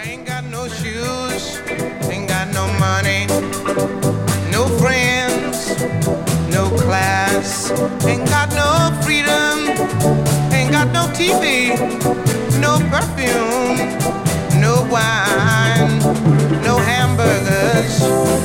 ain't got no shoes, ain't got no money, no friends, no class, ain't got no freedom, ain't got no TV, no perfume, no wine, no hamburgers,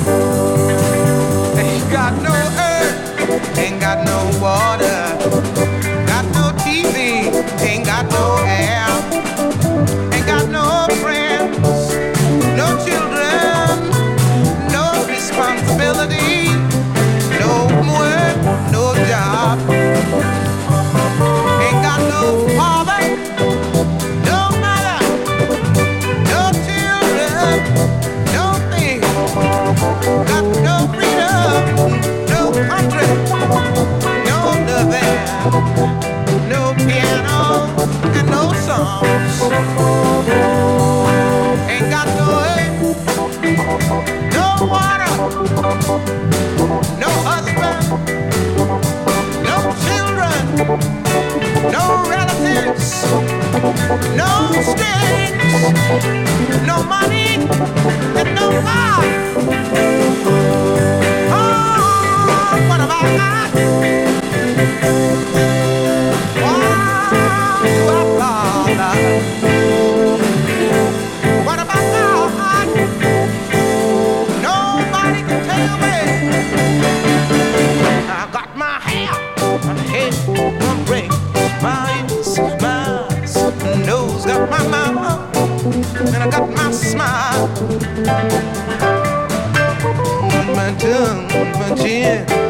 ain't got no earth, ain't got no water, got no TV, ain't got no air, ain't got no friends, no children, no responsibility, no work, no job, ain't got no father, no mother, no children, no thing, got no freedom, no country, no loving, no piano and no songs, ain't got no earth, no water, no husband, no children, no relatives, no strings, no money, and no God. Oh, what about that? What about God? Nobody can tell me. I got my hair, my head, my brain, my ears, my nose, got my mouth, and I got my smile, my tongue, my chin.